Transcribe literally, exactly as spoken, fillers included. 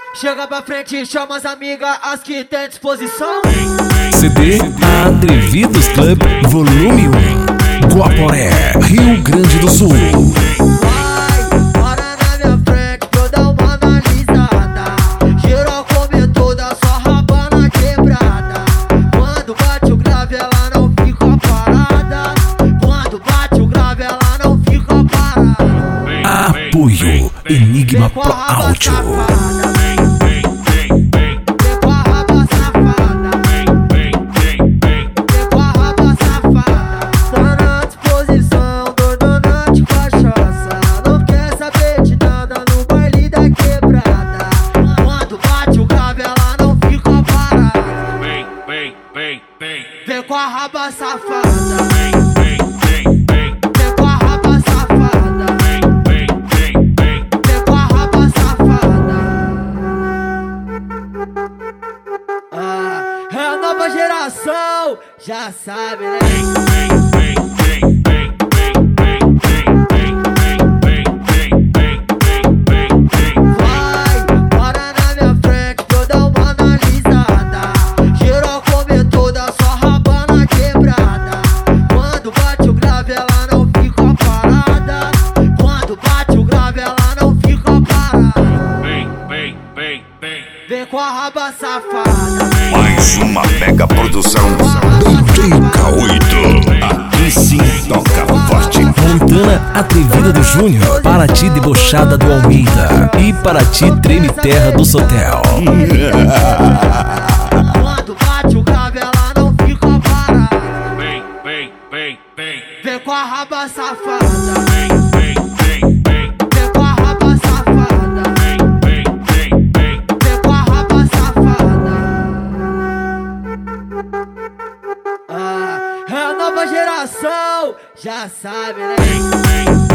Chega pra frente, chama as amigas, as que tem disposição. C D Atrevidos Club Volume um, Guaporé, Rio Grande do Sul. Vai, para na minha frente pra eu dar uma analisada. Geral come toda, só raba na quebrada. Quando bate o grave ela não fica parada. Quando bate o grave ela não fica parada. Apoio Enigma Pro Áudio. Vem com a raba safada. Vem, vem, vem, vem. Vem com a raba safada. Vem, vem, vem, vem. Vem com a raba safada. Ah, é a nova geração, já sabe, né? Vem, vem, vem, vem, vem, vem, vem, vem, vem, vem, vem, vem, vem, vem. Vai, para na minha frente pra eu dar uma analisada. Geral come toda, só raba na quebrada. Quando bate o grave ela não fica parada. Quando bate o grave ela não fica parada. Vem, vem, vem, vem. Vem com a raba safada. Mais uma mega produção D J K oito. Aqui sim toca forte. Montana Atrevida do Júnior, Paraty Debochada do Almeida e Paraty Treme Terra do Sotel. Quando bate o grave ela não fica parada. Vem, vem, vem, vem. Vem com a raba safada. Vem, vem, vem, vem. Vem com a raba safada. Vem, vem, vem, vem. Vem com a raba safada. Ah, é a nova geração, já sabe, né? Vem, vem.